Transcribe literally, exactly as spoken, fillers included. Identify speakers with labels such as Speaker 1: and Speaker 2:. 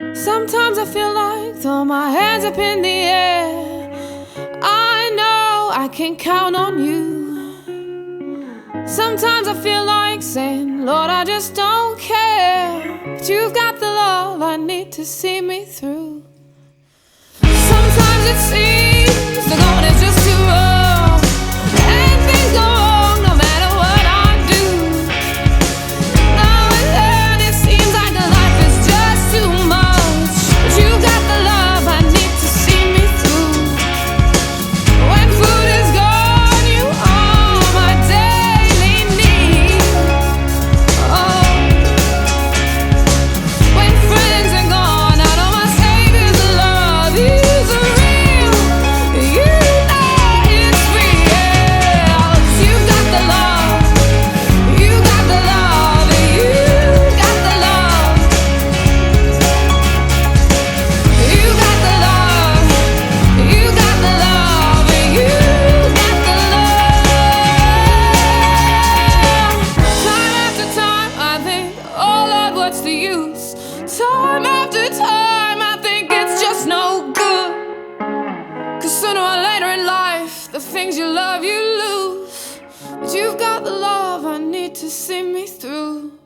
Speaker 1: Sometimes I feel like throw my hands up in the air. I know I can count on you. Sometimes I feel like saying, Lord, I just don't care, but you've got the love I need to see me through. Sometimes it seems the going is just too rough, and things go wrong no matter what I do. Now and then it seems like life is just too much, but you got the love I need to see me through. When food is gone, you are my daily need. Oh, when friends are gone, I know my Savior's love is real. You know it's real. You got the love, you got the love, you got the love, you got the love, you got the love, you got the love. Time after time I think, oh Lord, what's the use? Time after time I think it's just no good. Cause sooner or later in life, the things you love you lose. But you've got the love I need to see me through.